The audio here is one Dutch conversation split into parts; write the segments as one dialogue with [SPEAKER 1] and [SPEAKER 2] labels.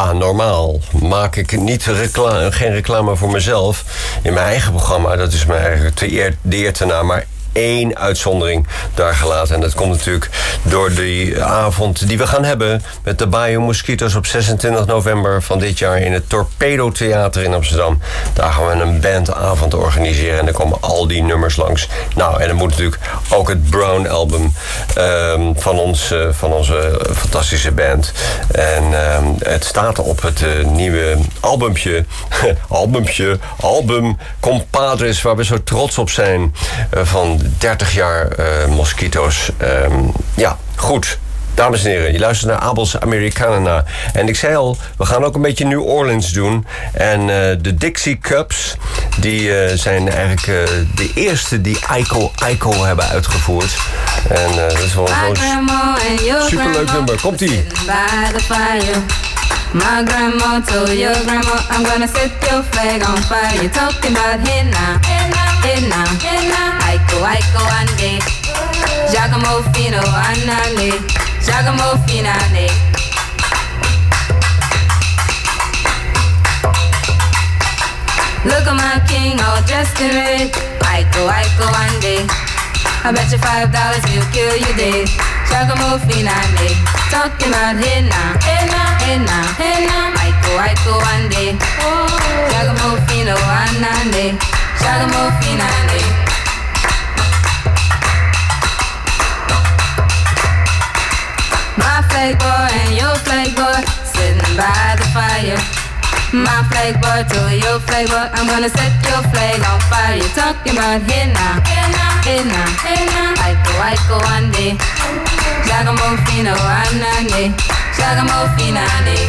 [SPEAKER 1] Ja, normaal maak ik niet geen reclame voor mezelf in mijn eigen programma. Dat is mij eigenlijk de eer te na, maar 1 uitzondering daar gelaten. En dat komt natuurlijk door die avond die we gaan hebben met de Bayou Mosquitoes op 26 november van dit jaar in het Torpedo Theater in Amsterdam. Daar gaan we een bandavond organiseren en dan komen al die nummers langs. Nou, en dan moet natuurlijk ook het Brown album van onze fantastische band. En het staat op het nieuwe album Compadres, waar we zo trots op zijn, van 30 jaar Mosquitoes. Ja, goed. Dames en heren, je luistert naar Abels Americana. En ik zei al, we gaan ook een beetje New Orleans doen. En de Dixie Cups, die zijn eigenlijk de eerste die Aiko hebben uitgevoerd. En dat is wel zo'n superleuk nummer. Komt-ie.
[SPEAKER 2] My grandma told your grandma, I'm gonna set your flag on fire. You're talking about hey now, hey now, hey now. Aiko ande, Giacomo Fino anane, Giacomo Finane. Look at my king all dressed in red. Aiko ande. I bet you $5 he'll kill you dead. Giacomo Finane, talking about hey now, hey now, hey now, hey now. Aiko ande, Giacomo Fino anane, Giacomo Finane. My flag boy and your flag boy sitting by the fire. My flag boy to your flag boy, I'm gonna set your flag on fire. You're talking about hey now, hey now, hey now, hey now. Aiko ande, Giacomo Fino anane, Giacomo Finane.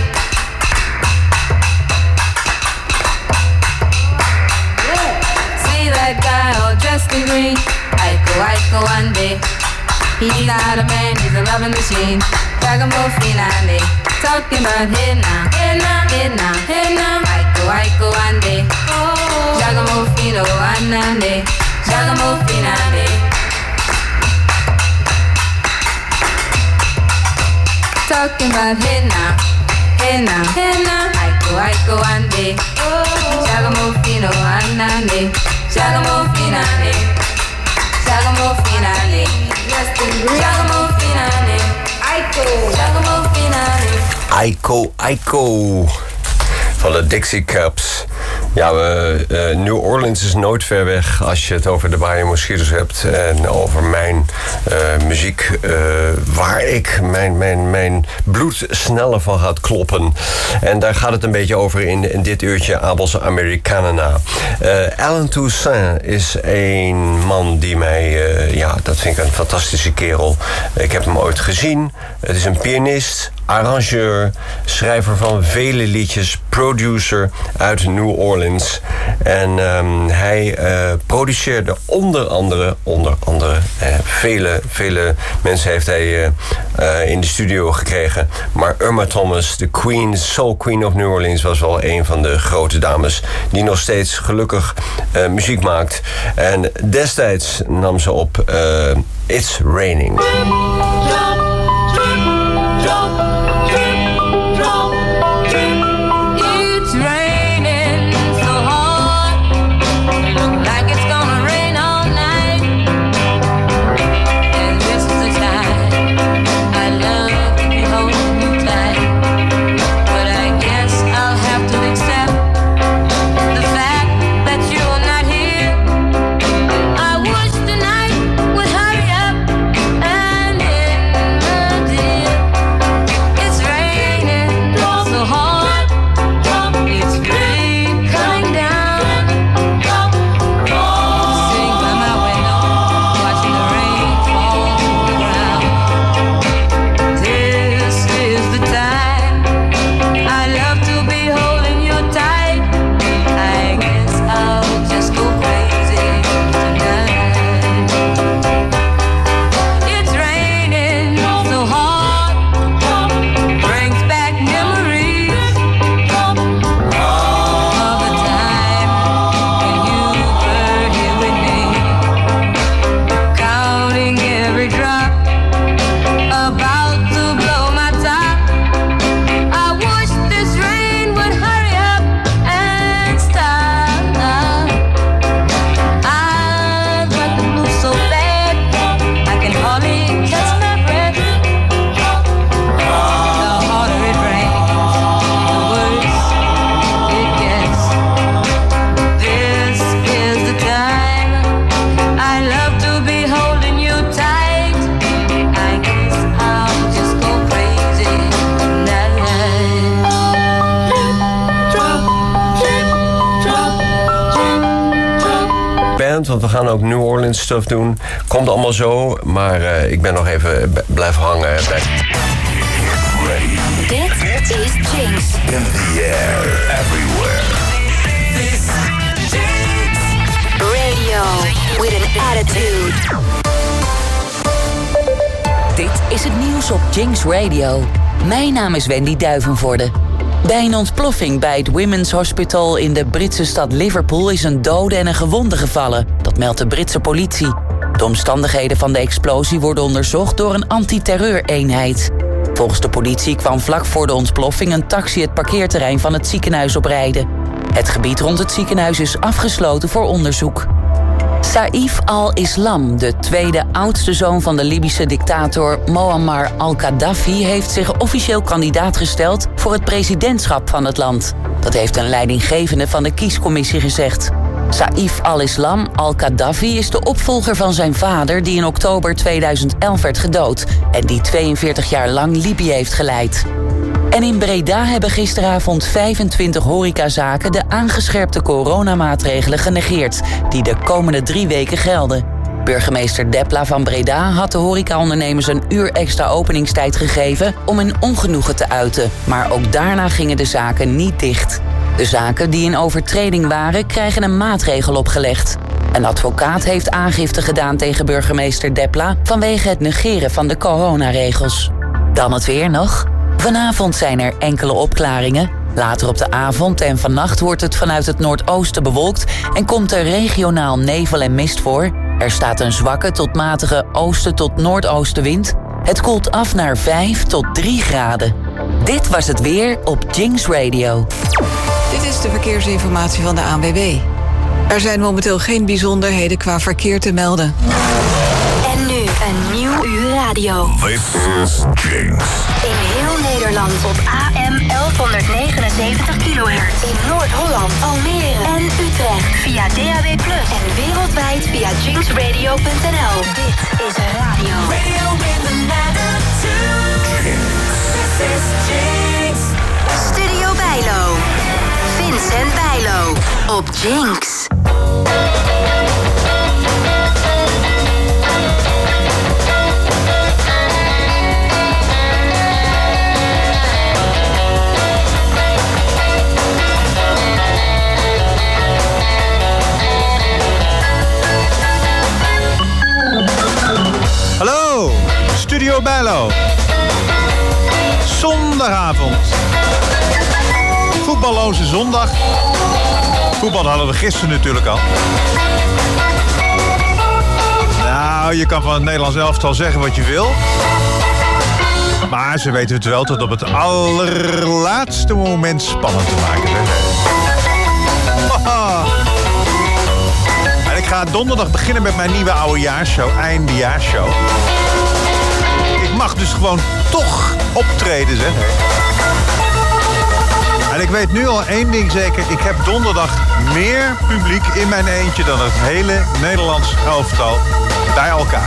[SPEAKER 2] See that guy all dressed in green? Aiko ande. He's not a man, he's a loving machine. Giacomo Finane, talking about hey now, hey now, hey now, hey now. Aiko ande, Giacomo Fino anane, Giacomo Finane. Talking about hey now, hey now, hey now. Aiko ande, Giacomo Fino anane, Giacomo Finane, Giacomo Finane. Giacomo Finane, Giacomo Finane.
[SPEAKER 1] Aiko van de Dixie Cups. Ja, New Orleans is nooit ver weg als je het over de Bayou Mosquitoes hebt. En over mijn muziek, waar ik mijn bloed sneller van gaat kloppen. En daar gaat het een beetje over in dit uurtje Abels Americana. Allen Toussaint is een man die mij... dat vind ik een fantastische kerel. Ik heb hem ooit gezien. Het is een pianist, arrangeur, schrijver van vele liedjes, producer uit New Orleans. En hij produceerde onder andere vele mensen heeft hij in de studio gekregen. Maar Irma Thomas, de Queen, Soul Queen of New Orleans, was wel een van de grote dames die nog steeds gelukkig muziek maakt. En destijds nam ze op It's Raining.
[SPEAKER 2] I wish the night would hurry up and
[SPEAKER 1] want we gaan ook New Orleans stuff doen. Komt allemaal zo, maar ik ben nog even blijven hangen bij...
[SPEAKER 3] Dit is Jinx.
[SPEAKER 4] In the air, everywhere.
[SPEAKER 3] This is Jinx. Radio with an attitude. Dit is het nieuws op Jinx Radio. Mijn naam is Wendy Duivenvoorde. Bij een ontploffing bij het Women's Hospital in de Britse stad Liverpool is een dode en een gewonde gevallen. Dat meldt de Britse politie. De omstandigheden van de explosie worden onderzocht door een antiterreureenheid. Volgens de politie kwam vlak voor de ontploffing een taxi het parkeerterrein van het ziekenhuis oprijden. Het gebied rond het ziekenhuis is afgesloten voor onderzoek. Saif al-Islam, de tweede oudste zoon van de Libische dictator Muammar al-Gaddafi, heeft zich officieel kandidaat gesteld voor het presidentschap van het land. Dat heeft een leidinggevende van de kiescommissie gezegd. Saif al-Islam al-Gaddafi is de opvolger van zijn vader, die in oktober 2011 werd gedood en die 42 jaar lang Libië heeft geleid. En in Breda hebben gisteravond 25 horecazaken de aangescherpte coronamaatregelen genegeerd, die de komende 3 weken gelden. Burgemeester Depla van Breda had de horecaondernemers een uur extra openingstijd gegeven om hun ongenoegen te uiten, maar ook daarna gingen de zaken niet dicht. De zaken die in overtreding waren, krijgen een maatregel opgelegd. Een advocaat heeft aangifte gedaan tegen burgemeester Depla vanwege het negeren van de coronaregels. Dan het weer nog. Vanavond zijn er enkele opklaringen. Later op de avond en vannacht wordt het vanuit het noordoosten bewolkt en komt er regionaal nevel en mist voor. Er staat een zwakke tot matige oosten tot noordoostenwind. Het koelt af naar 5 tot 3 graden. Dit was het weer op Jinx Radio.
[SPEAKER 5] Dit is de verkeersinformatie van de ANWB. Er zijn momenteel geen bijzonderheden qua verkeer te melden.
[SPEAKER 3] En nu een nieuw uur radio.
[SPEAKER 4] This is Jinx.
[SPEAKER 3] In heel Nederland op AM 1179 kHz. In Noord-Holland, Almere en Utrecht via DAB+. En wereldwijd via jinxradio.nl. Dit is radio. Radio with an attitude. This is Jinx. Studio Bijlo. Vincent Bijlo op Jinx.
[SPEAKER 6] Hallo, Studio Bijlo. Zondagavond. Voetballoze zondag. Voetbal hadden we gisteren natuurlijk al. Nou, je kan van het Nederlands elftal zeggen wat je wil. Maar ze weten het wel tot op het allerlaatste moment spannend te maken. En ik ga donderdag beginnen met mijn nieuwe oudejaarshow, eindejaarshow. Ik mag dus gewoon toch optreden, zeg. En ik weet nu al één ding zeker. Ik heb donderdag meer publiek in mijn eentje dan het hele Nederlands elftal bij elkaar.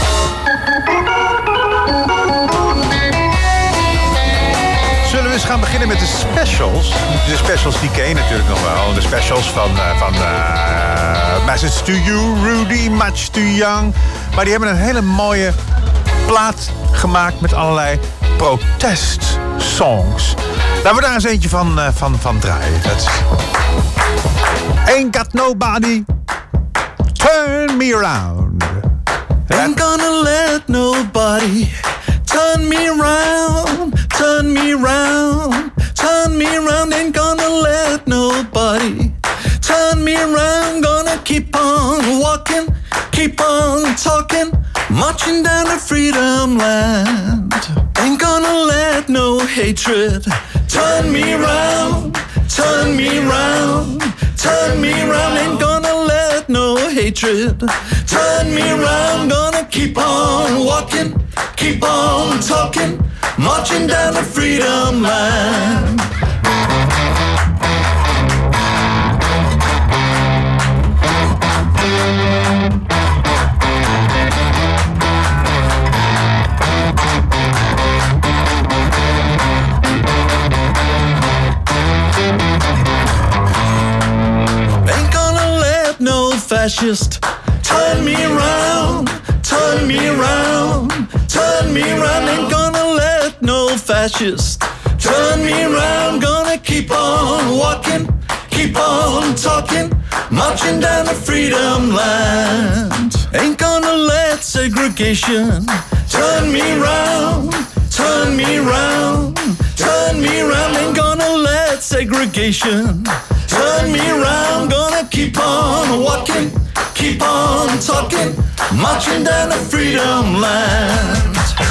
[SPEAKER 6] Zullen we eens gaan beginnen met de specials? De specials die ken je natuurlijk nog wel. De specials van Message to You, Rudy, Much Too Young. Maar die hebben een hele mooie plaat gemaakt met allerlei protestsongs. Laten we daar eens eentje van draaien. Ain't got nobody, turn me around. Ain't gonna let nobody turn me around, turn me around, turn me around. Ain't gonna let nobody turn me around. Gonna keep on walking, keep on talking, marching down the freedom land. Ain't gonna let no hatred turn me around, turn me around, turn me around. Ain't gonna let no hatred turn me around. Gonna keep on walking, keep on talking, marching down the freedom line. Ain't gonna let no fascist me round, turn me round. Ain't gonna let no fascist turn me round. Gonna keep on walking, keep on talking, marching down the freedom land. Ain't gonna let segregation turn me round, turn me round, turn me round. Ain't gonna let segregation turn me round. Gonna keep on walking, keep on talking, marching down the freedom land.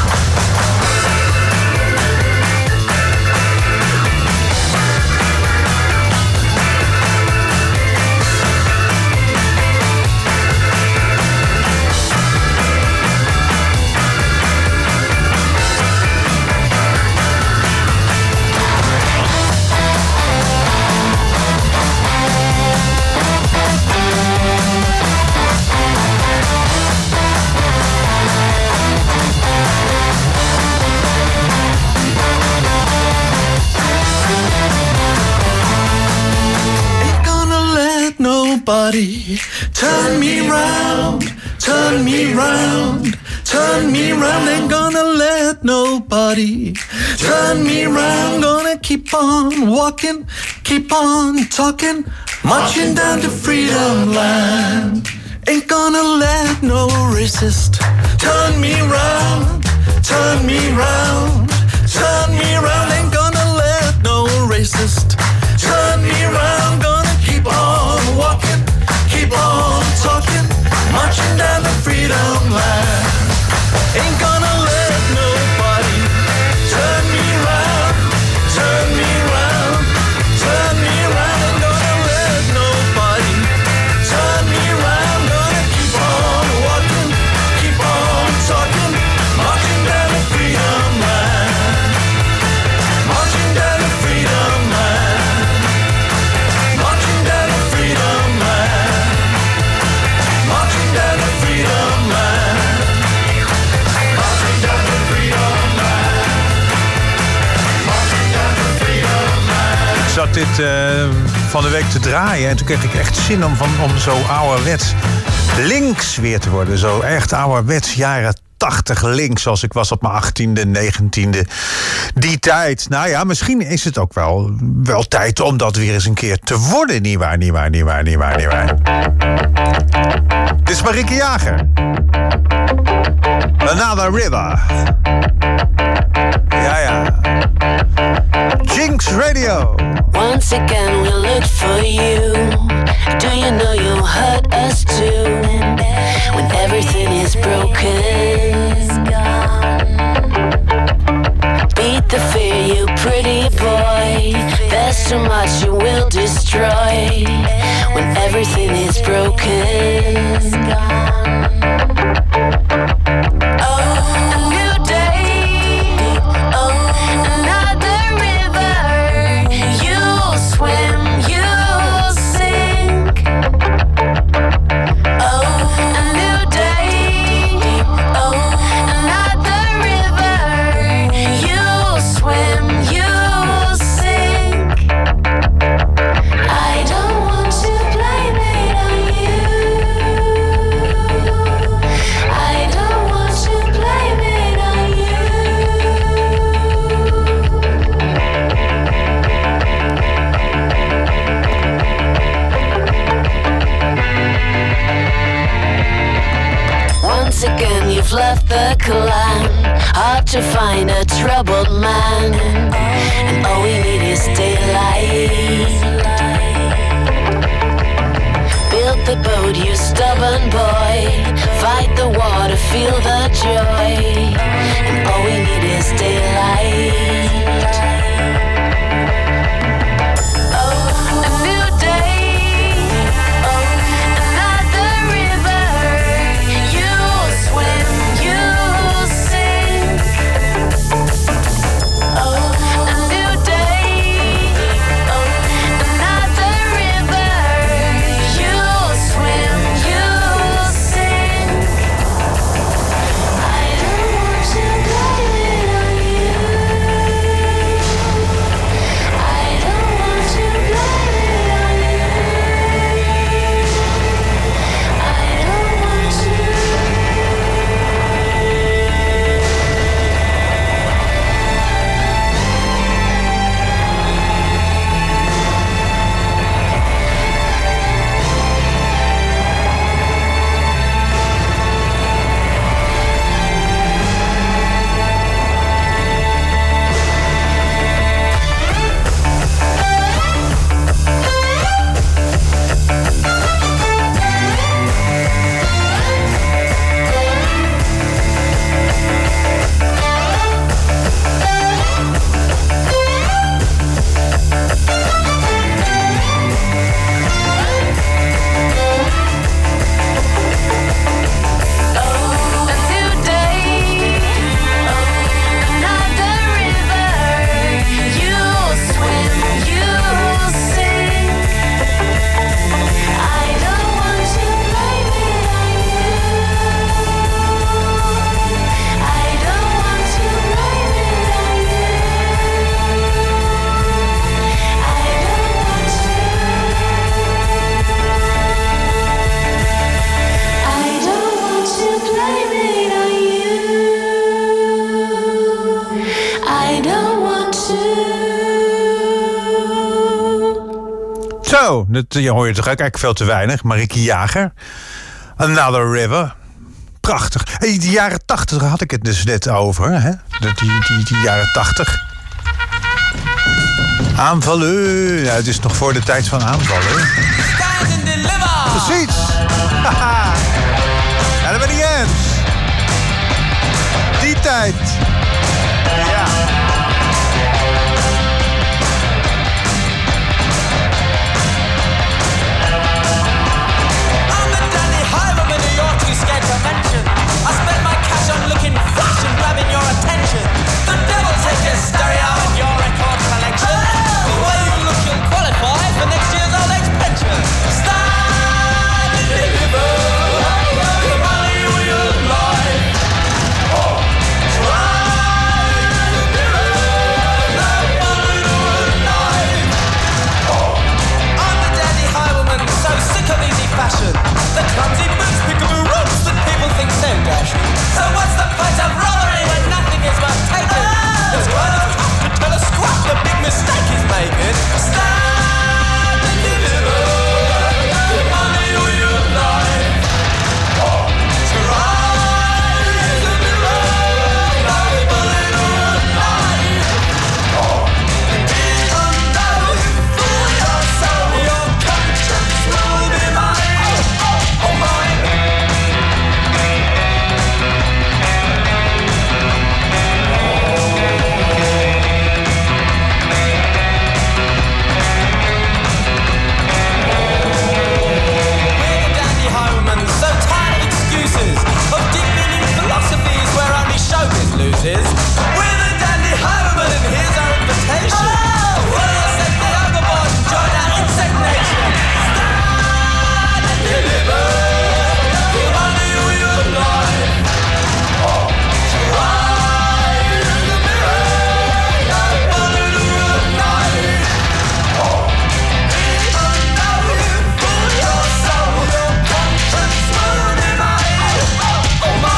[SPEAKER 6] Nobody turn me round, turn me round, turn me round. Ain't gonna let nobody turn me round. Gonna keep on walking, keep on talking, marching down to freedom land. Ain't gonna let no racist turn me round, turn me round, turn me round. Ain't gonna let no racist turn me round. Gonna keep on walking, keep on talking, marching down the freedom land. Ain't gonna let nobody turn me round, turn me round, turn me round. Ain't gonna let nobody turn me round. Gonna keep on walking, keep on talking, marching down the freedom land, marching down the freedom land, marching down the freedom land, marching down the freedom land, marching down the freedom land, marching down the freedom land.
[SPEAKER 7] Ik zat dit van de week te draaien en toen kreeg ik echt zin om zo ouderwets links weer te worden. Zo echt ouderwets jaren 80 links, zoals ik was op mijn 18e, 19e. Die tijd. Nou ja, misschien is het ook wel tijd om dat weer eens een keer te worden. Nietwaar. Dit is Marieke Jager. Another River. Ja. Jinx Radio.
[SPEAKER 8] Once again we looked for you. Do you know you hurt us too? When everything is broken, beat the fear, you pretty boy. There's too much you will destroy. When everything is broken. Left the clan, hard to find a troubled man, and all we need is daylight. Build the boat, you stubborn boy, fight the water, feel the joy, and all we need is daylight.
[SPEAKER 9] I don't
[SPEAKER 7] Zo, dat hoor je toch eigenlijk veel te weinig. Marieke Jager. Another River. Prachtig. Hey, die jaren 80, daar had ik het dus net over. Hè? Die jaren 80. Aanvallen. Ja, het is nog voor de tijd van aanvallen. Precies. Ja, dat ben ik eens. Die tijd. Ja.
[SPEAKER 9] I spend my cash on looking fresh and grabbing your attention. The devil take your stereo and your record collection. The way you look, you'll qualify for next year's old age pension. Stand and deliver the money with your life. Try to deliver the money with life. I'm the dandy highwayman, so sick of easy fashion. The clumsy boots, peekaboo ropes that people think so dashing. So what's the point of robbery when nothing is worth taking? It's kind of tough to tell a squat the big mistake he's making. Stand and deliver the money with your life. Try to deliver the money with life. And even though you fool yourself, your conscience will be mine. Oh mine. Loses. We're the dandy highwaymen and here's our invitation. Will you set me overboard and join our insect nation? Stand and deliver the money with your life. Try to deliver the money with your life. Even though you fool your soul, your conscience will be mine. Oh my.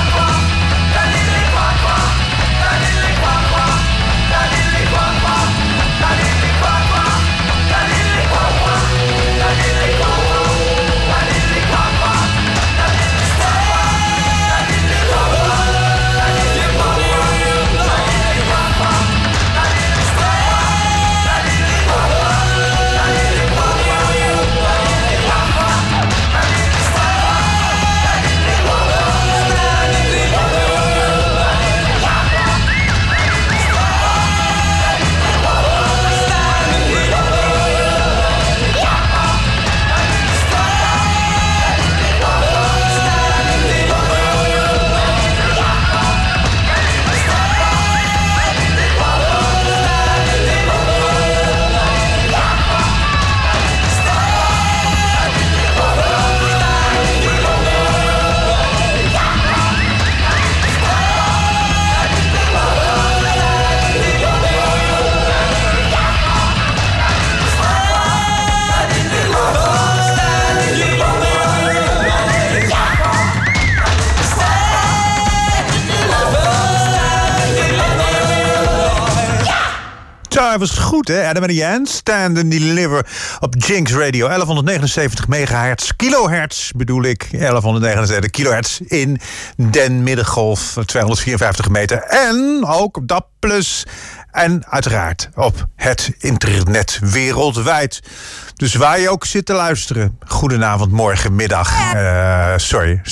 [SPEAKER 7] Hij was goed, hè? Adam and Jans, Stand and Deliver op Jinx Radio. 1179 megahertz, kilohertz bedoel ik. 1179 kilohertz in den middengolf, 254 meter. En ook op DAB+. En uiteraard op het internet wereldwijd. Dus waar je ook zit te luisteren. Goedenavond, morgen, middag. Sorry.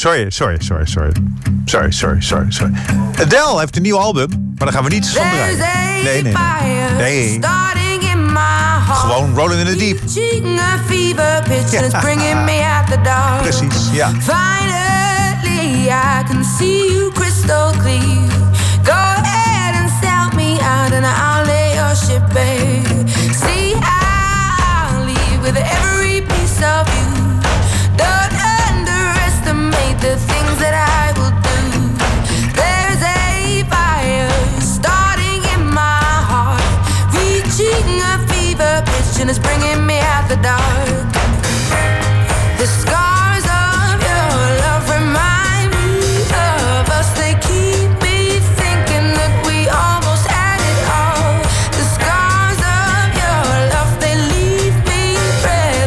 [SPEAKER 7] Adele heeft een nieuw album, maar daar gaan we niets van draaien. Nee. Gewoon Rolling in the Deep. Ja. Precies, ja.
[SPEAKER 2] Finally, I can see you crystal clear. Go ahead and sell me out and I'll lay your ship bare. See, I'll leave with every piece of you. Don't underestimate the things that I will do. There's a fire starting in my heart, reaching a fever pitch and it's bringing me out the dark. The scars of your love remind me of us. They keep me thinking that we almost had it all. The scars of your love, they leave me breathless.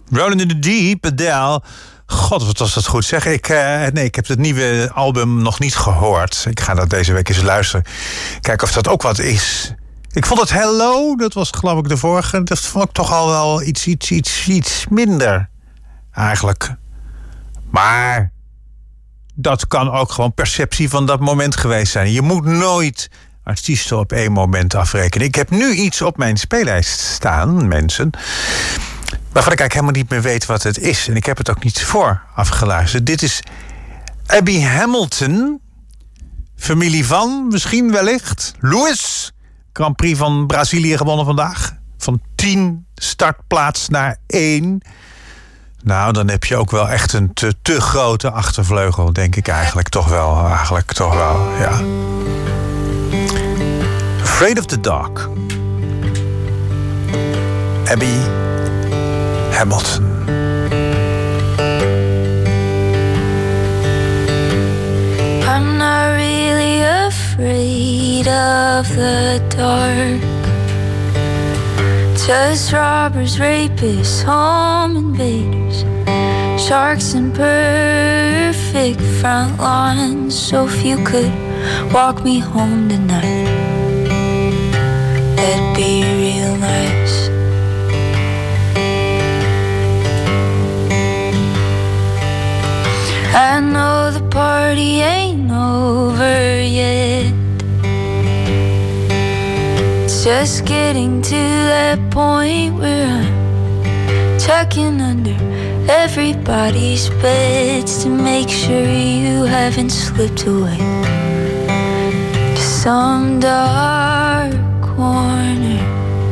[SPEAKER 7] Rolling in the Deep, Adele. God, wat was dat goed zeg. Ik heb het nieuwe album nog niet gehoord. Ik ga dat deze week eens luisteren. Kijken of dat ook wat is. Ik vond het Hello, dat was geloof ik de vorige. Dat vond ik toch al wel iets minder. Eigenlijk. Maar dat kan ook gewoon perceptie van dat moment geweest zijn. Je moet nooit artiesten op één moment afrekenen. Ik heb nu iets op mijn speellijst staan, mensen, waarvan ik eigenlijk helemaal niet meer weet wat het is. En ik heb het ook niet voor afgeluisterd. Dit is Abby Hamilton. Familie van, misschien wellicht. Lewis. Grand Prix van Brazilië gewonnen vandaag. Van 10 startplaats naar 1. Nou, dan heb je ook wel echt een te grote achtervleugel, denk ik eigenlijk toch wel. Ja. Afraid of the Dark. Abby Hamilton.
[SPEAKER 10] I'm not really afraid of the dark. Just robbers, rapists, home invaders, sharks and perfect front lines. So if you could walk me home tonight, that'd be real nice. I know the party ain't over yet. It's just getting to that point where I'm checking under everybody's beds to make sure you haven't slipped away to some dark corner.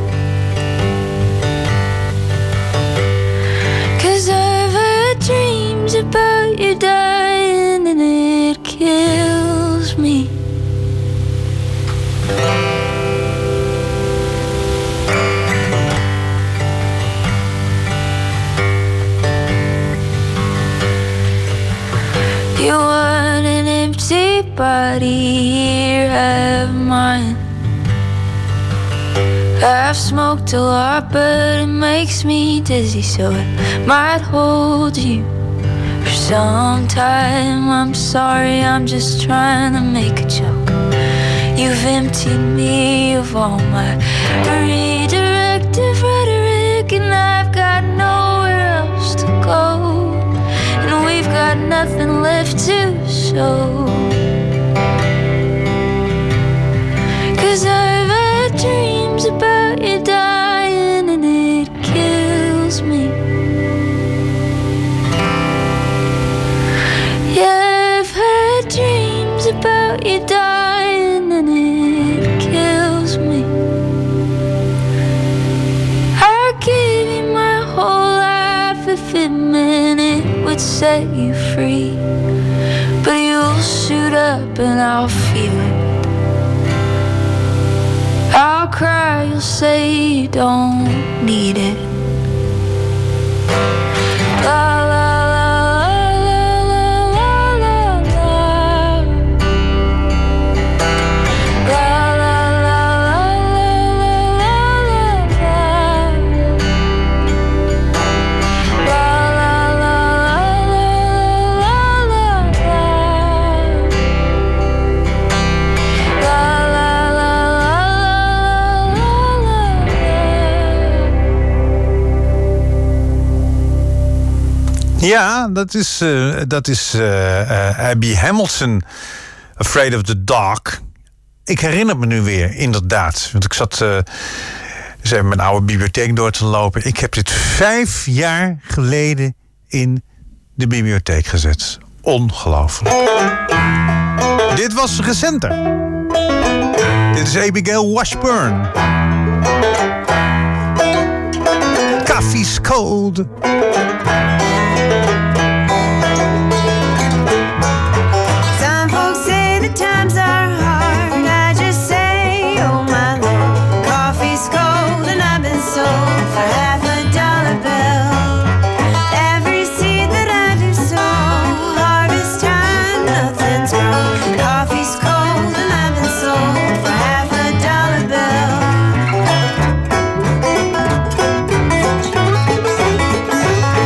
[SPEAKER 10] 'Cause I've had dreams about you dying and it kills me. You want an empty body, here have mine. I've smoked a lot, but it makes me dizzy, so I might hold you for some time. I'm sorry, I'm just trying to make a joke. You've emptied me of all my redirective rhetoric, and I've got nowhere else to go. And we've got nothing left to show. 'Cause I've had dreams about you dying and it kills me. Yeah, I've had dreams about you dying and it kills me. I'll give you my whole life if it meant it would set you free. But you'll shoot up and I'll feel it. I'll cry, you'll say you don't need it. La la la la la la la. La la la la la la la. La la la la la la. La la la.
[SPEAKER 7] Ja, dat is Abby Hamilton, Afraid of the Dark. Ik herinner me nu weer, inderdaad. Want ik zat eens even mijn oude bibliotheek door te lopen. Ik heb dit 5 jaar geleden in de bibliotheek gezet. Ongelooflijk. Dit was recenter. Dit is Abigail Washburn. Coffee's cold.
[SPEAKER 11] Some folks say the times are hard. I just say, oh my Lord, coffee's cold and I've been sold for half a dollar bill. Every seed that I do sow, harvest time, nothing's grown. Coffee's cold and I've been sold for half a dollar bill.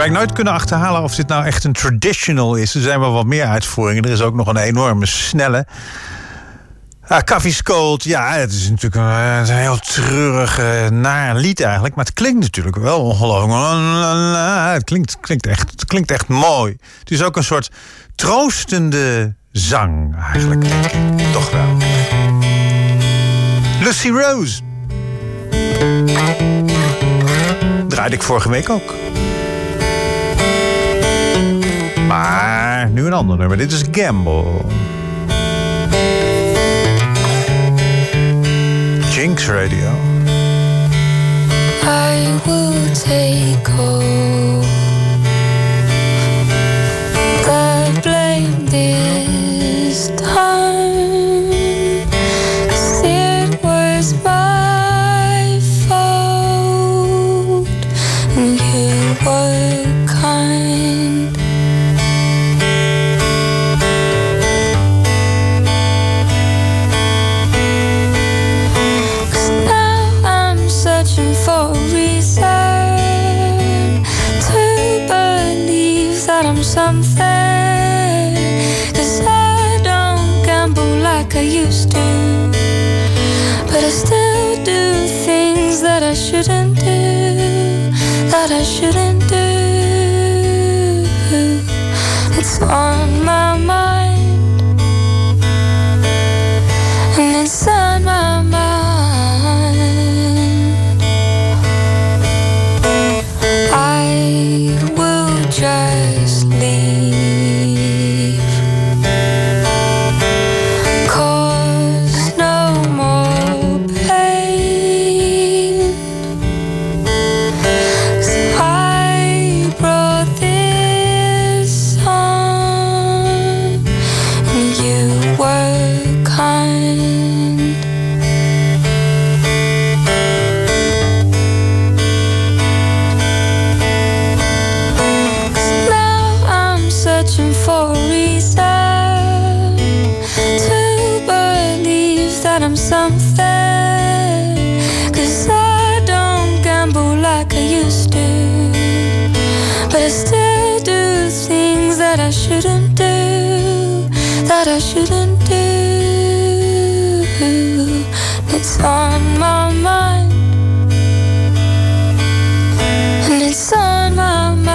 [SPEAKER 7] Heb ik nooit kunnen achterhalen of dit nou echt een traditional is. Er zijn wel wat meer uitvoeringen. Er is ook nog een enorme snelle. Coffee's Cold, ja, het is natuurlijk een heel treurig, naar lied eigenlijk. Maar het klinkt natuurlijk wel ongelooflijk. Het klinkt echt mooi. Het is ook een soort troostende zang eigenlijk. Toch wel. Lucy Rose. Draaide ik vorige week ook. Maar nu een ander nummer. Dit is Gamble. Jinx Radio.
[SPEAKER 10] I will take all the blame this time, 'cause it was my fault and you were kind. For a reason to believe that I'm something, 'cause I don't gamble like I used to, but I still do things that I shouldn't do, that I shouldn't do. It's on my mind and it's on my mind. I will just leave, 'cause no more pain, 'cause I brought this on and you were kind. For a reason to believe that I'm something, 'cause I don't gamble like I used to, but I still do things that I shouldn't do, that I shouldn't do. It's on my mind and it's on my mind.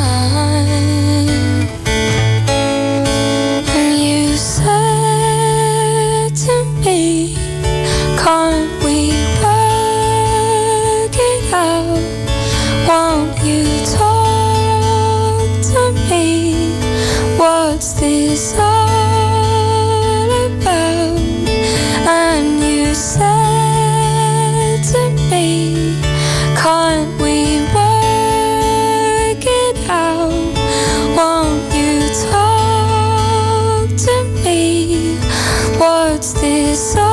[SPEAKER 10] Can't we work it out? Won't you talk to me? What's this all about? And you said to me, can't we work it out? Won't you talk to me? What's this all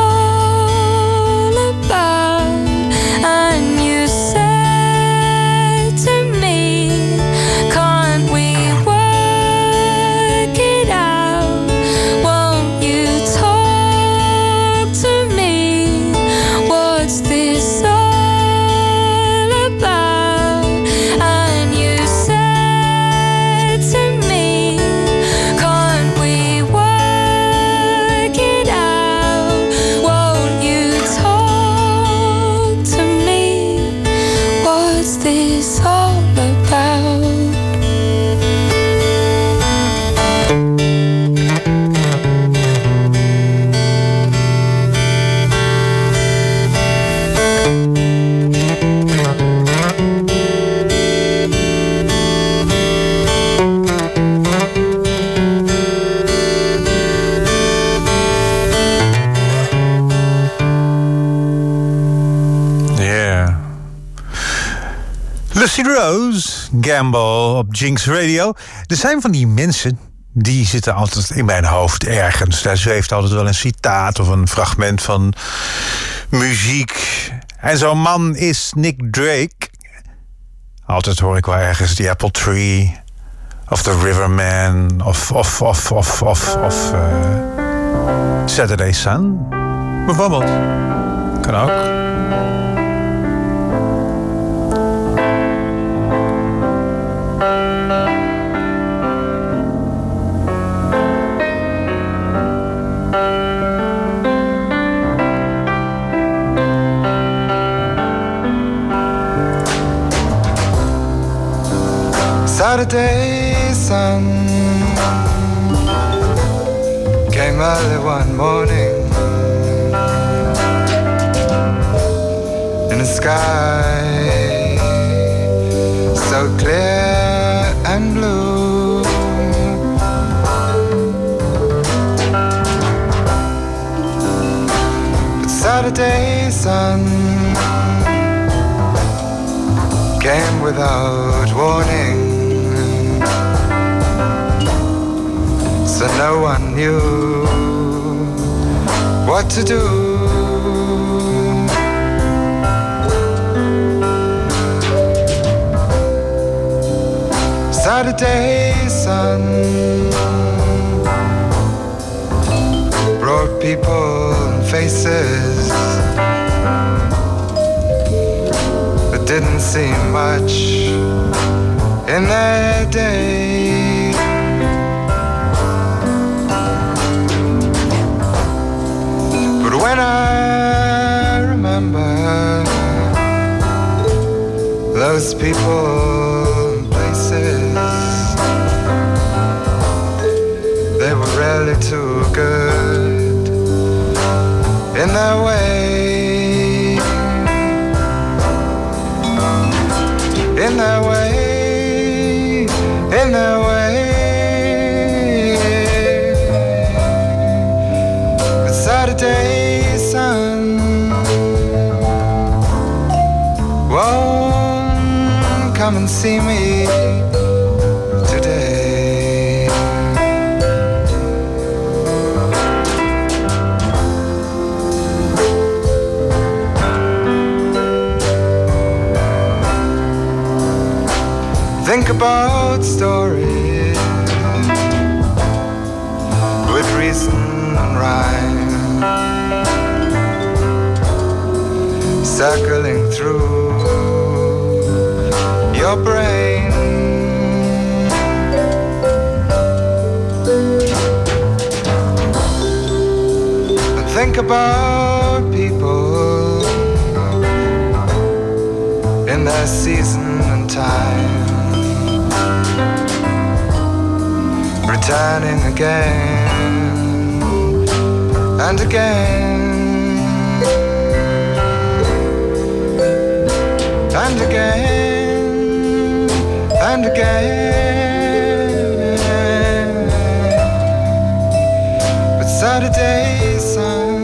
[SPEAKER 10] about? And you said to me, can't we work it out? Won't you talk to me? What's this all about? And you said to me, can't we work it out? Won't you talk to me? What's this all about?
[SPEAKER 7] Yeah. Lucy Rose, Gamble op Jinx Radio. Er zijn van die mensen, die zitten altijd in mijn hoofd ergens. Daar zweeft altijd wel een citaat of een fragment van muziek. En zo'n man is Nick Drake. Altijd hoor ik wel ergens The Apple Tree of The Riverman of Saturday Sun. Bijvoorbeeld. Kan ook.
[SPEAKER 12] Saturday sun came early one morning in a sky so clear and blue. But Saturday sun came without warning, so no one knew what to do. Saturday sun brought people and faces, but didn't seem much in their day. But when I remember those people and places, they were really too good in their way, in their way, in their way. But Saturday sun won't come and see me today. Think about stories with reason and rhyme, circling through your brain. And think about people in their season and time, returning again and again and again and again. But Saturday sun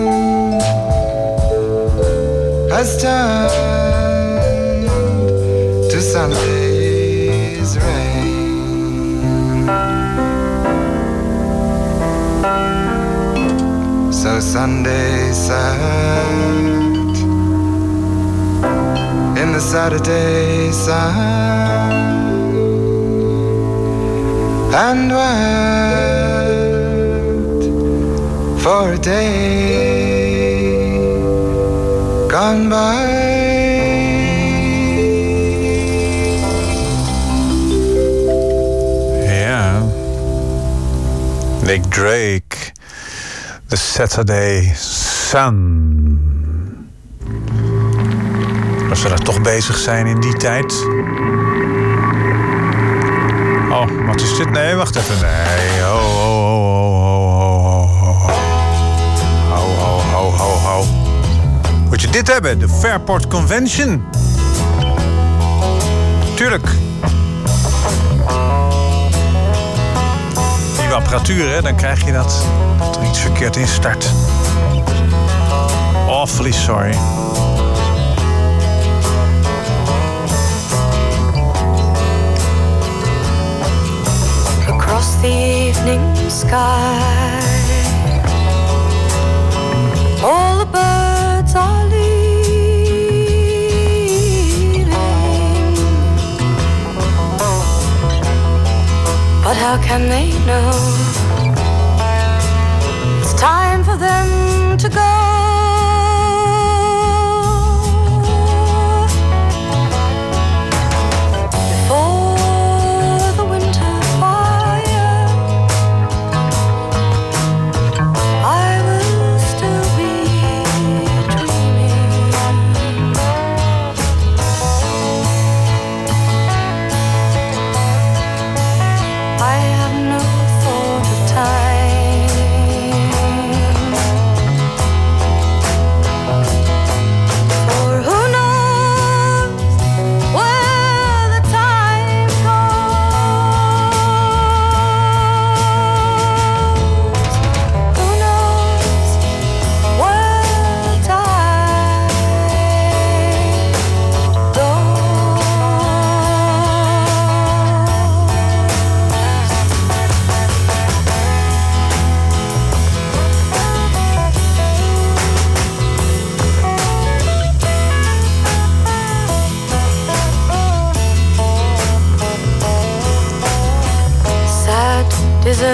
[SPEAKER 12] has turned to Sunday's rain. So Sunday sat in the Saturday sun and wept for a day gone by.
[SPEAKER 7] Ja, Nick Drake, The Saturday Sun. Als we daar toch bezig zijn in die tijd. Oh, wat is dit? Nee, wacht even. Nee, ho, ho, ho, ho, ho. Moet je dit hebben? De Fairport Convention. Tuurlijk. Nieuwe apparatuur, hè? Dan krijg je dat er iets verkeerd in start. Awfully sorry.
[SPEAKER 13] Across the evening sky, all the birds are leaving, but how can they know it's time for them to go?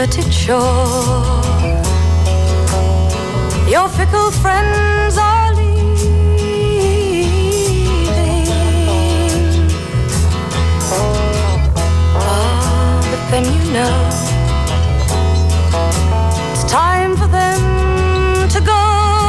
[SPEAKER 13] deserted shore. Your fickle friends are leaving. Ah, but then you know it's time for them to go.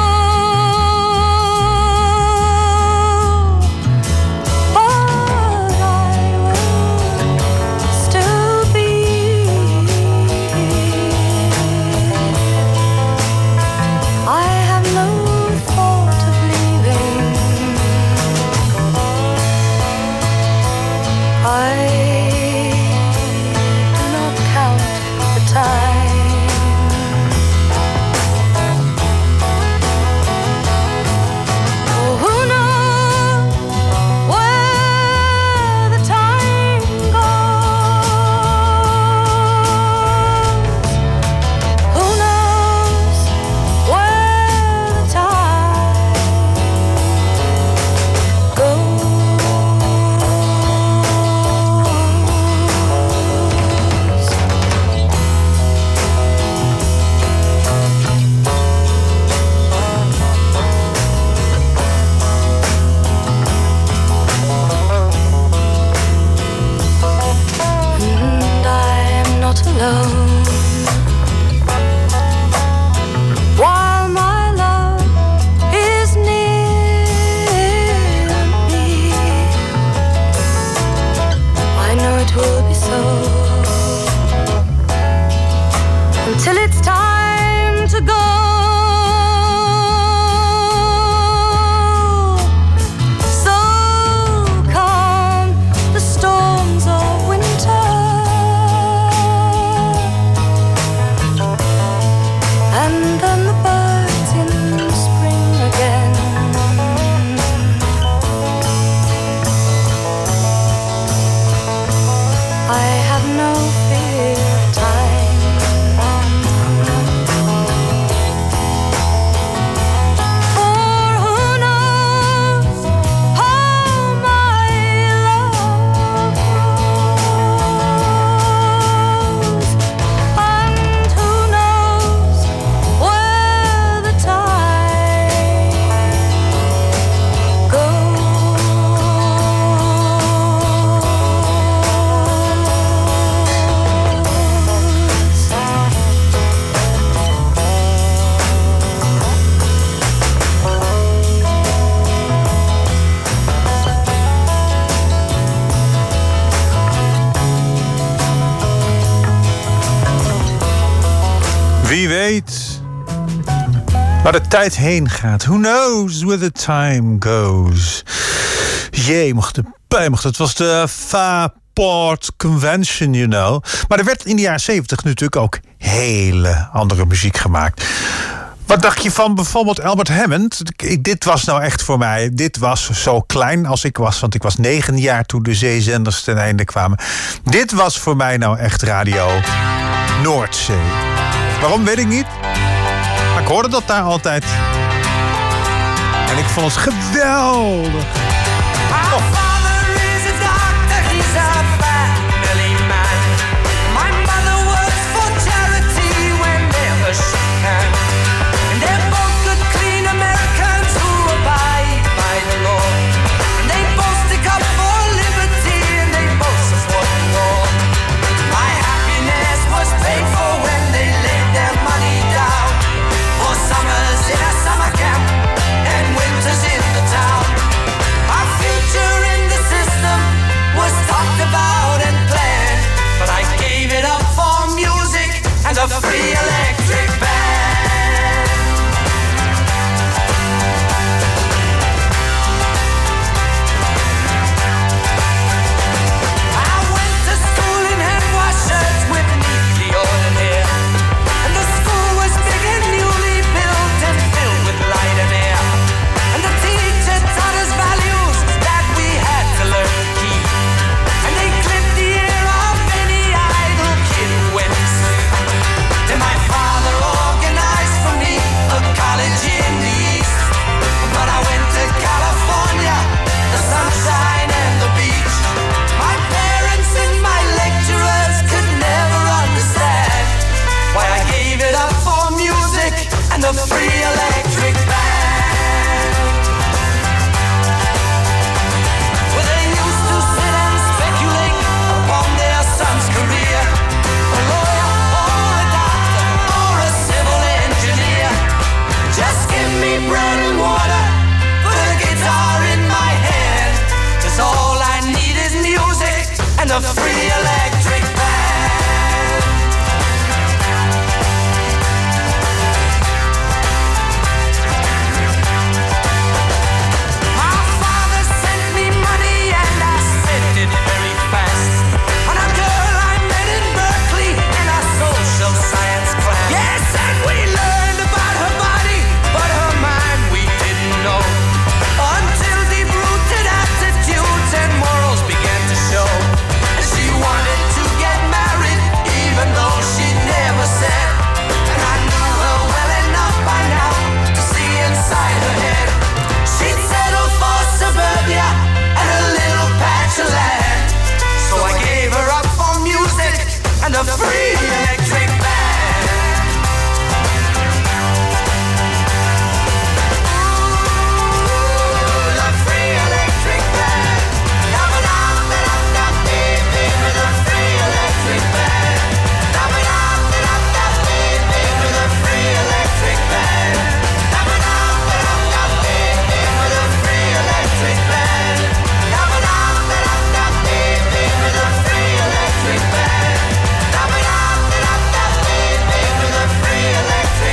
[SPEAKER 7] Wie weet waar de tijd heen gaat. Who knows where the time goes. Jee, mocht de pijn. Het was de Fairport Convention, you know. Maar er werd in de jaren 70 natuurlijk ook hele andere muziek gemaakt. Wat dacht je van bijvoorbeeld Albert Hammond? Dit was nou echt voor mij. Dit was zo klein als ik was. Want ik was 9 jaar toen de zeezenders ten einde kwamen. Dit was voor mij nou echt Radio Noordzee. Waarom, weet ik niet. Maar ik hoorde dat daar altijd. En ik vond het geweldig. Oh.
[SPEAKER 9] Summer camp and winters in the town. Our future in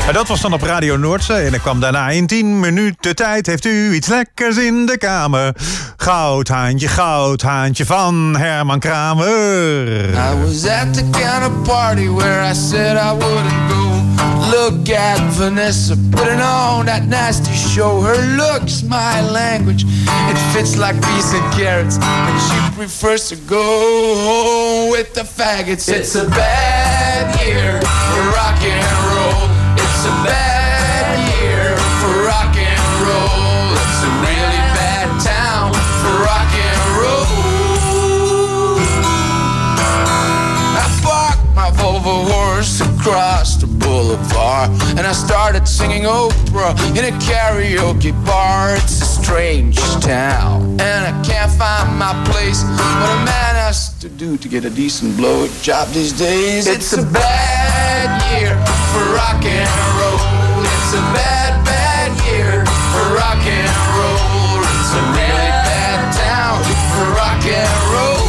[SPEAKER 7] En dat was dan op Radio Noordzee. En ik kwam daarna in 10 minuten tijd. Heeft u iets lekkers in de kamer? Goudhaantje van Herman Kramer.
[SPEAKER 14] I was at the kind of party where I said I wouldn't go. Look at Vanessa putting on that nasty show. Her looks, my language, it fits like peas and carrots. And she prefers to go with the faggots. It's a bad year for rock and roll. It's a bad year for rock and roll. It's a really bad town for rock and roll. I parked my Volvo horse across the boulevard and I started singing Oprah in a karaoke bar. It's a strange town and I can't find my place. What a man has to do to get a decent blow job these days. It's a bad year for rock and roll. It's a bad, bad year for rock and roll. It's a really bad town for rock and roll.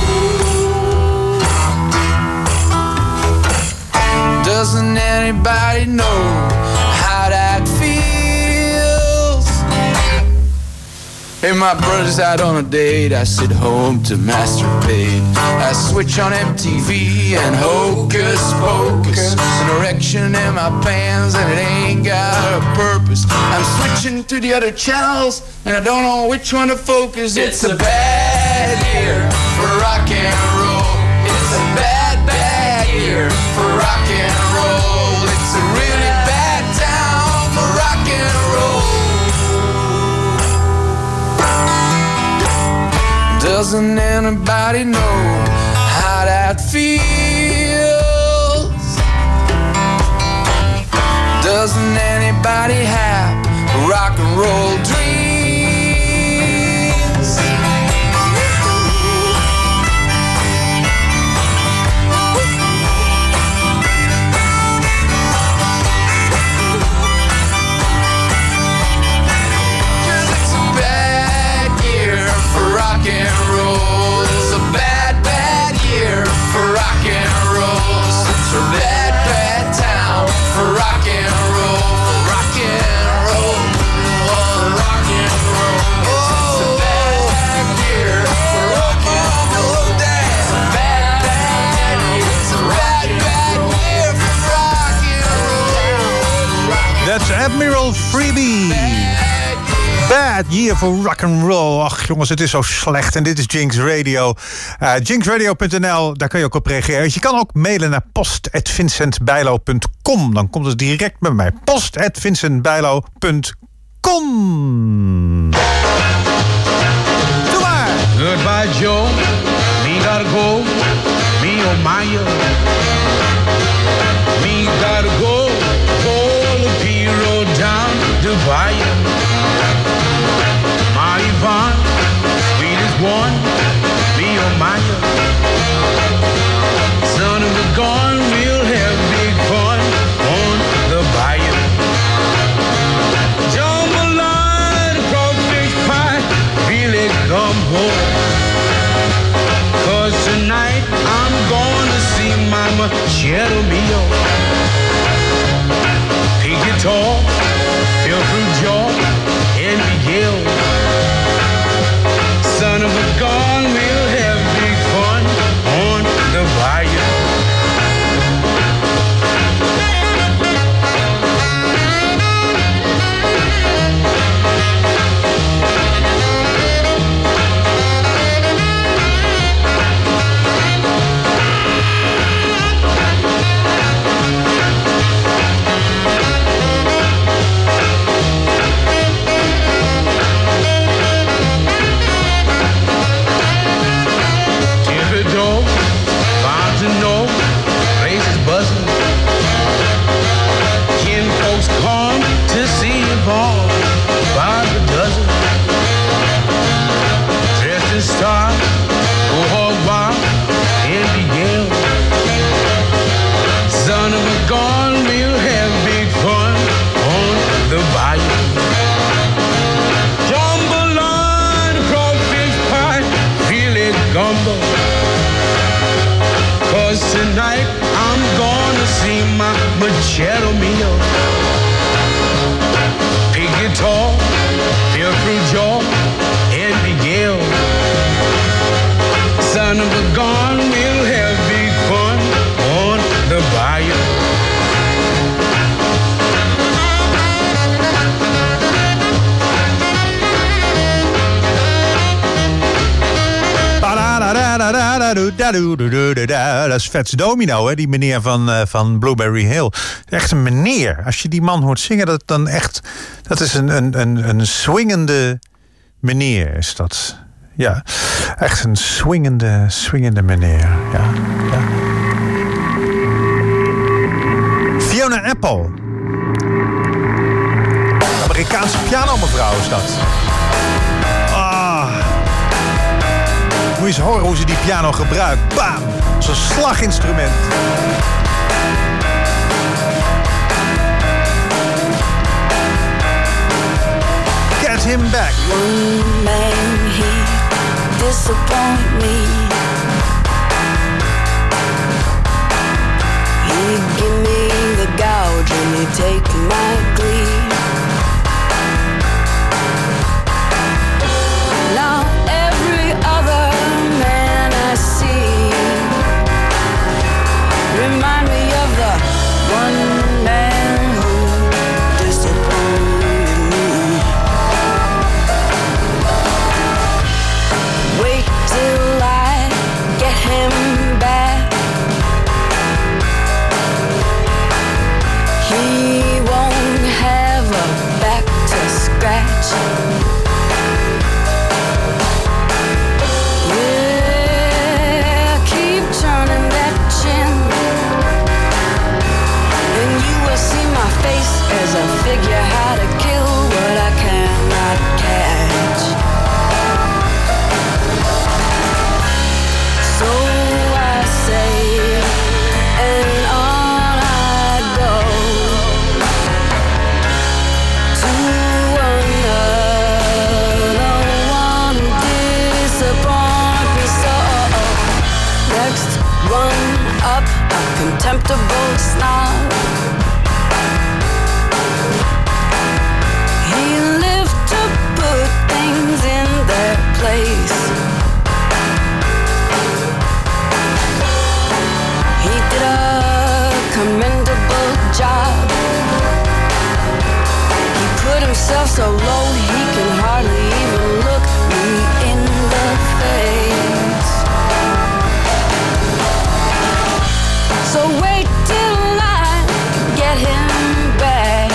[SPEAKER 14] Doesn't anybody know how that feels? Hey, my brother's out on a date, I sit home to masturbate. I switch on MTV and hocus pocus. An erection in my pants and it ain't got a purpose. I'm switching to the other channels and I don't know which one to focus. It's a bad year for rock and roll. It's a bad, bad year for rock and roll. It's a really bad town for rock and roll. Doesn't anybody know how that feels? Doesn't anybody have rock and roll dreams? Rock and roll. It's a bad, bad year for rock and roll. It's a bad, bad town for rock and roll. Rock and roll. Rock and roll. It's a bad year for rock and roll. It's a bad, bad year. It's a bad, bad year for rock and roll.
[SPEAKER 7] That's Admiral Freebie. Bad year for rock and roll. Ach jongens, het is zo slecht. En dit is Jinx Radio. Jinxradio.nl, daar kun je ook op reageren. Je kan ook mailen naar post@vincentbijlo.com. Dan komt het direct bij mij. post@vincentbijlo.com. Doe maar!
[SPEAKER 15] Goodbye Joe, me gotta go. Me oh my me gotta go. Pull the P-road down to Bayou. My Yvonne, sweetest one, me oh my son of a gun, we'll have big fun on the bayou. Jambalaya, crawfish pie, really come home. 'Cause tonight I'm gonna see my machete mio. Pig guitar, feel fruit jaw, and Miguel. Son of a gun, we'll have big fun on the bayou. Tonight I'm gonna see my machete mio.
[SPEAKER 7] Dat is Fats Domino, hè? Die meneer van Blueberry Hill. Echt een meneer. Als je die man hoort zingen, dat is een swingende meneer, is dat. Ja, echt een swingende meneer. Ja. Fiona Apple. Amerikaanse pianomevrouw is dat. Moet je eens horen hoe ze die piano gebruikt. Bam! Zo'n slaginstrument. Get him back.
[SPEAKER 8] One man, he disappoint me. He give me the gouge and he take my glee. Now every other man I see remind me of the one man who disappointed me. Wait till I get him back. He won't have a back to scratch. Yeah, keep turning that chin, and you will see my face as I figure how to kill what I cannot catch. So I say, and on I go to another one who disappoint me so. Next one up, a contemptible snob. He lived to put things in their place. He did a commendable job. He put himself so low he can hardly even look me in the face. So wait till I get him back.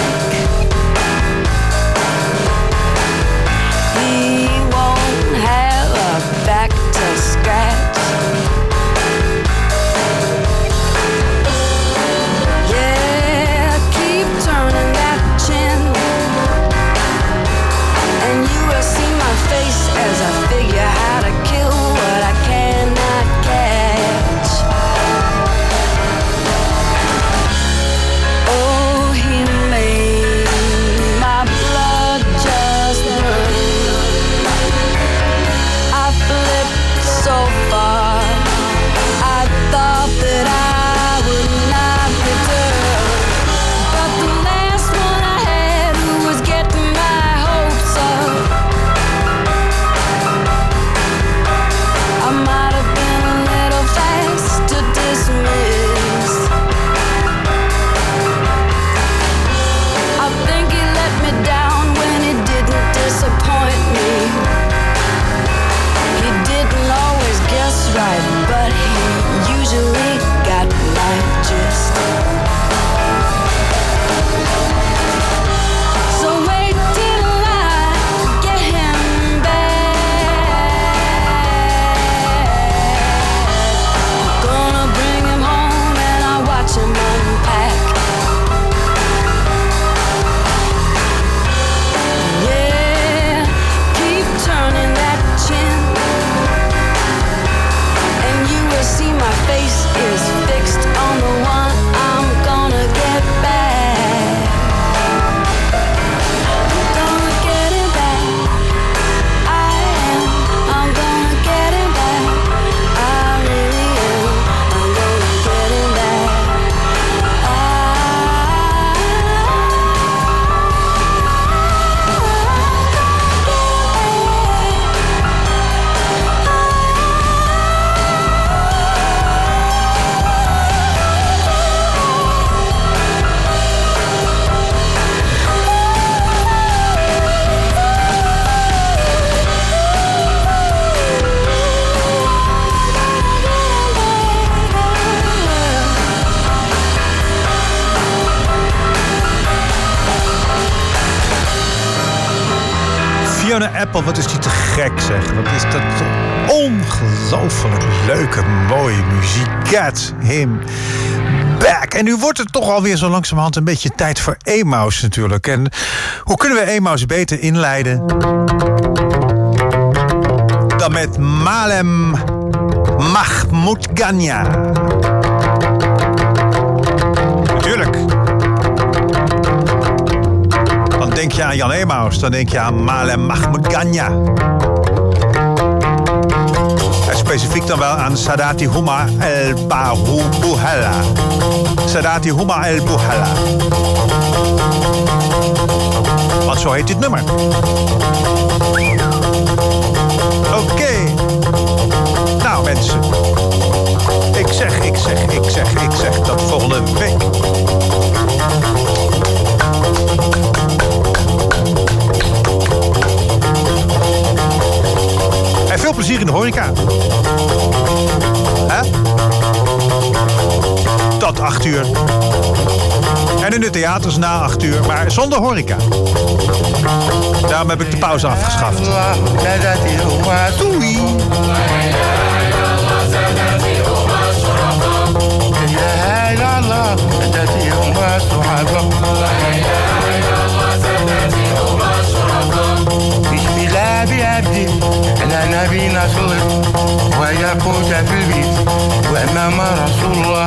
[SPEAKER 8] He won't have a back to scratch. Yeah, keep turning that chin, and you will see my face as I figure how to kill what I cannot catch.
[SPEAKER 7] Fiona Apple, wat is die te gek, zeg. Wat is dat ongelooflijk leuke, mooie muziek. Get him back. En nu wordt het toch alweer zo langzamerhand een beetje tijd voor Emaus natuurlijk. En hoe kunnen we Emaus beter inleiden dan met Malem Mahmoud Ganya. Natuurlijk. Dan denk je aan Jan Emaus, dan denk je aan Malem Mahmoud Ganya. En specifiek dan wel aan Sadati Huma El Bouhalla. Sadati Huma El Bouhalla. Want zo heet dit nummer. Oké. Nou mensen. Ik zeg dat volgende week. En veel plezier in de horeca. Hè? Tot 8 uur. En in de theaters na 8 uur, maar zonder horeca. Daarom heb ik de pauze afgeschaft. Doei.
[SPEAKER 16] بعبدي على نبينا صلت ويقود في البيت وامام رسول الله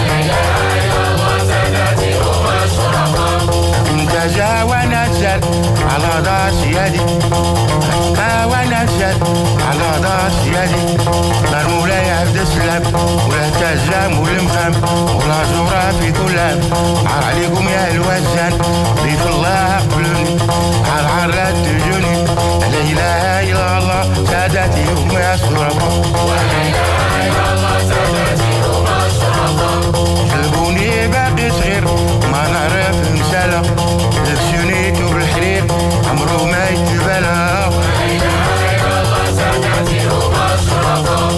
[SPEAKER 16] انت جا ونزل على ضاس يدي ونزل على ضاس يدي نار مولاي عبد السلام ولا تزام والمخام ولا زورا في كلام عار عليكم يا الوزان ضيف الله قبلني عار عرات تجوني لا اله الا الله سادتي هم يسرقون ولا اله الا الله سادتي هم يسرقون قلبوني باقي صغير ما نعرف نسلق لبسونيتو بالحرير عمرو ما يتبلى ولا اله الا الله سادتي هم يسرقون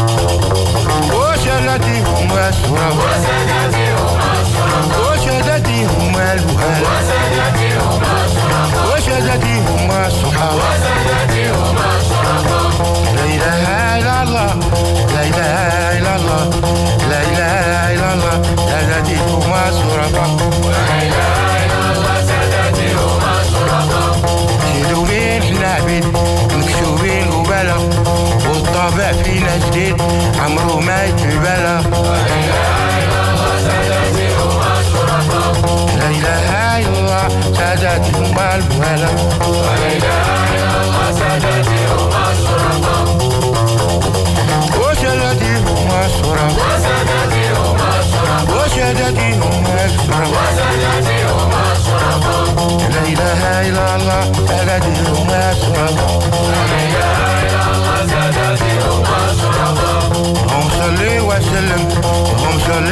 [SPEAKER 16] وسادتي هم يسرقون وسادتي هم يسرقون وسادتي هم البهال وسادتي هم يسرقون وسادتي هم الصحابة وسادتي هم الصحابة لا إله إلا الله لا إله إلا الله لا إله إلا الله سادتي هم الصحابة لا إله إلا الله سادتي هم الصحابة شدوبين حنا عبيد مكشوبين وبلغ والطبع فينا جديد عمرو ما يتبلغ لا إله إلا الله سادتي هم الصحابة لا إله إلا الله سادتي هم البهلة لا إله إلا الله سادتي هم الصحابة وسادتي هم الصحابة وسادتي هم الصحابة وسادتي هم الصحابة وسادتي هم الصحابة لا إله إلا الله سادتي هم الصحابة لا إله إلا الله سادتي هم الصحابة اللهم صل وسلم